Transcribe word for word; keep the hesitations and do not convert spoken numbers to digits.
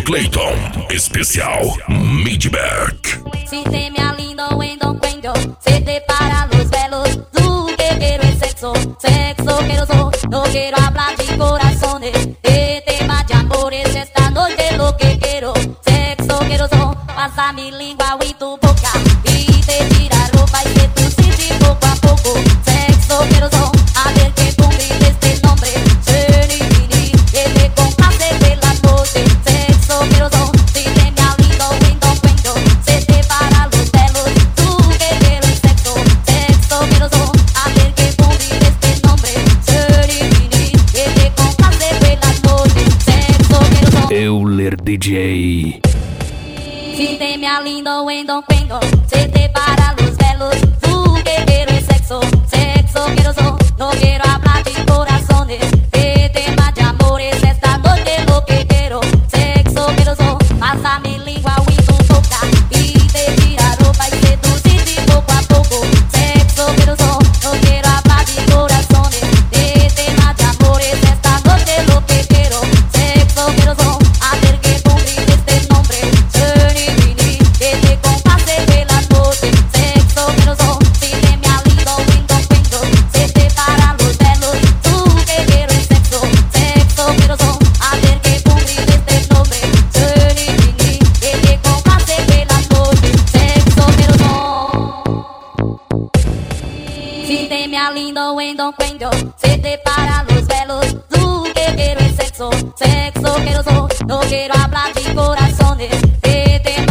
Pedro Clayton, especial Midback. Sistema lindo en Don Cuento, se te paran los velos. Tú que quiero es sexo, sexo quiero so. No quiero hablar de corazones, de temas de amores. Esta noche lo que quiero, sexo quiero so. Pasa mi lengua y tu boca y te tira ropa y que tú sientes poco a poco. Sexo quiero so, a ver que tú grites este nombre. Serenity, que te complace de la noche. Sexo quiero so, sistema lindo en Don Cuento, se te paran los velos. Tú que quieres sexo, sexo quiero so, a ver que tú grites este nombre. Serenity, que te complace de la noche. Sexo quiero so. Euler D J. Sistema lindo en Don Cuento, se te paran los velos. Tú que quieres sexo, sexo quiero so. No quiero hablar de corazones, de temas de amores. Esta noche lo que quiero, sexo quiero so. Pasa mi lengua y tu boca y te tira ropa y que tú sientes poco a poco. Sexo quiero so, no quiero hablar de corazones, de temas de amores. Esta noche lo que quiero, sexo quiero so. A ver que tú grites este nombre. Serenity, que te complace de la noche. Sexo quiero so, sistema lindo en Don Cuento, se te paran los velos. Tú que quieres sexo, sexo quiero so. A ver que tú grites este nombre. Serenity, que te complace de la noche. Sexo quiero so. Sistema lindo en Don Cuento, se te paran los velos. Tú que quieres sexo, sexo quiero so. No quiero hablar de corazones, de temas